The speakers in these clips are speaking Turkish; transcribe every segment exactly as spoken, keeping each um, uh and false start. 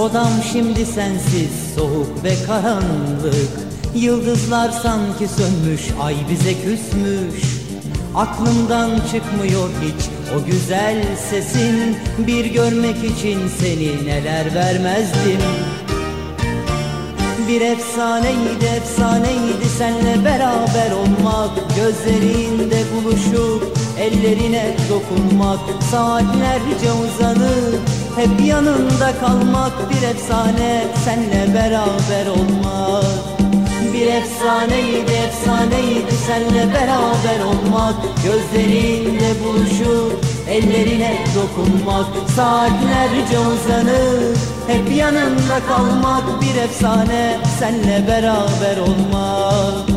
Odam şimdi sensiz, soğuk ve karanlık. Yıldızlar sanki sönmüş, ay bize küsmüş. Aklımdan çıkmıyor hiç o güzel sesin. Bir görmek için seni neler vermezdim. Bir efsaneydi, efsaneydi senle beraber olmak. Gözlerinde buluşup ellerine dokunmak. Saatlerce uzanıp hep yanında kalmak. Bir efsane senle beraber olmak. Bir efsaneydi, efsaneydi senle beraber olmak. Gözlerinde buluşup ellerine dokunmak. Saatlerce uzanıp hep yanında kalmak. Bir efsane senle beraber olmak.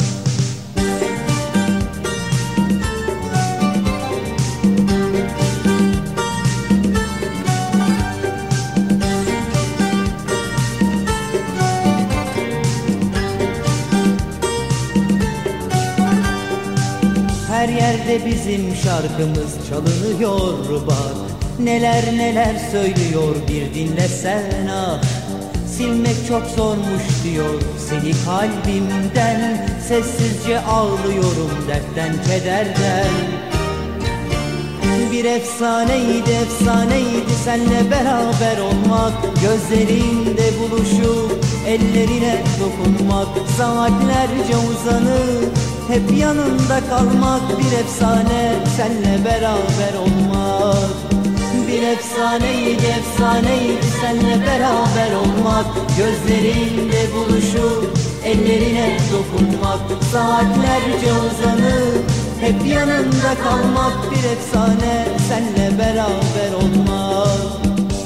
Her yerde bizim şarkımız çalınıyor bak. Neler neler söylüyor bir dinlesen ah. Silmek çok zormuş diyor seni kalbimden. Sessizce ağlıyorum dertten kederden. Bir efsaneydi, efsaneydi senle beraber olmak. Gözlerinde buluşup ellerine dokunmak. Saatlerce uzanıp hep yanında kalmak. Bir efsane senle beraber olmak. Bir efsaneydi, efsaneydi senle beraber olmak. Gözlerinde buluşup ellerine dokunmak. Saatlerce uzanıp hep yanında kalmak. Bir efsane senle beraber olmak.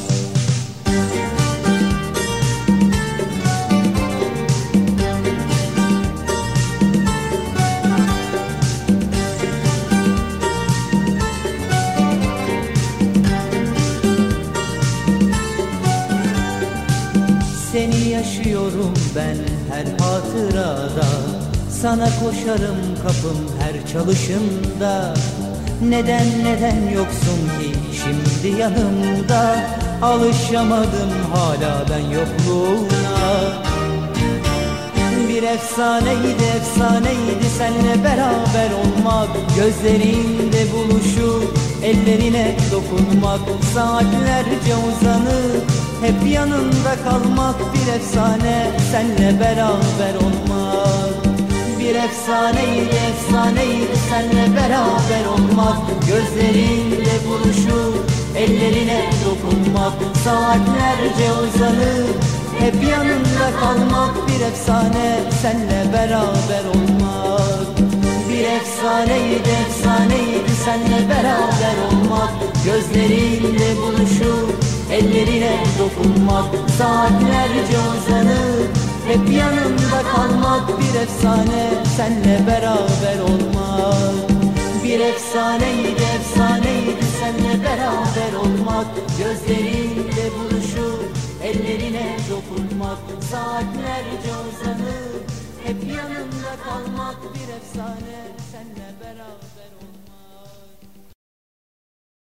Seni yaşıyorum ben her hatırada. Sana koşarım kapım her çalışımda. Neden neden yoksun ki şimdi yanımda? Alışamadım hala ben yokluğuna. Bir efsaneydi, efsaneydi senle beraber olmak. Gözlerinde buluşup ellerine dokunmak. Saatlerce uzanıp hep yanında kalmak. Bir efsane senle beraber olmak. Bir efsaneydi, efsaneydi senle beraber olmak. Gözlerinde buluşup ellerine dokunmak. Saatlerce uzanıp hep yanında kalmak. Bir efsane senle beraber olmak. Bir efsaneydi, efsaneydi senle beraber olmak. Gözlerinde buluşup ellerine dokunmak. Saatlerce uzanıp hep yanında kalmak. Bir efsane senle beraber olmak. Bir efsaneydi, efsaneydi senle beraber olmak. Gözlerinde buluşup ellerine dokunmak. Saatlerce uzanıp hep yanında kalmak. Bir efsane senle